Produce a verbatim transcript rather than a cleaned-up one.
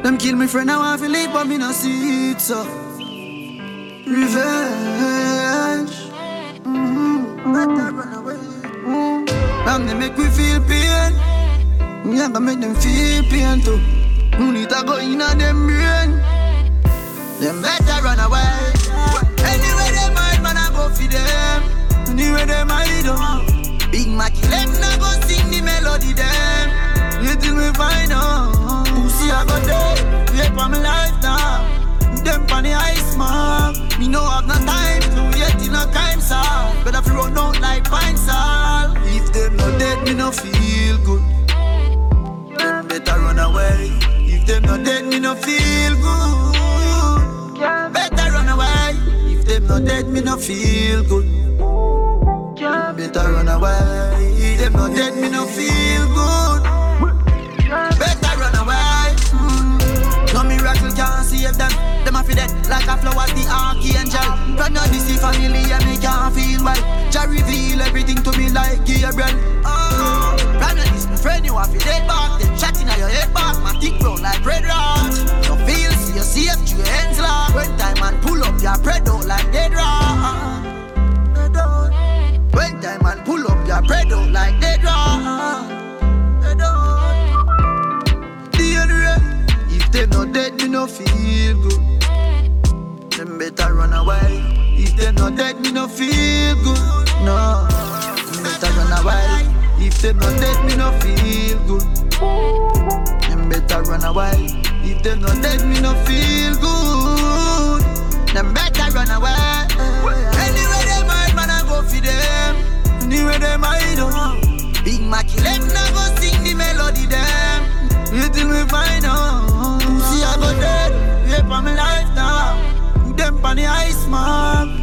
Them kill me friend, I want to leave, but me no see it, so revenge. Mm-hmm. Better run away. Mm-hmm. And they make me feel pain. Me I can make them feel pain too. No need to go in on them brain. Them better run away. Anywhere they mind, man, I go for them. Anywhere they mind, oh. Big Mackie, them na go sing the melody, them. Until we find out. Pussy, I got dead. Wait for my life now. Them for the ice, man. Me no have no time to wait in a crime song. Better if you run out like pine salt. If them not dead, me no feel good. Them better run away. If them not dead, me no feel good. Better run away. If them not dead, me no feel good. Better run away. If them not dead, me no feel good. Better run away. Mm. No miracle can't save them. Them a fi dead like a flower, the archangel. But not this family and me can't feel well. Jah reveal everything to me like Gabriel. Oh, brand this my friend, you a fi dead back. Then shot inna your head back, my thick brown like bread rot. No feel see you safe, to your hands locked. When time and pull up your bread out like dead rat. When time and pull up your bread out like dead rat. If them not dead, me no feel good. Them better run away. If them not dead, me no feel good. No, them better run away. If them not dead, me no feel good. Them better run away. If them not dead, me no feel good. Them better run away. Anywhere they mind, man, I go for them. Anywhere they mind, oh. Big Mackie, them na go sing the melody, them. Until we find out. See I go dead, wait for my life now. Them on the ice, man.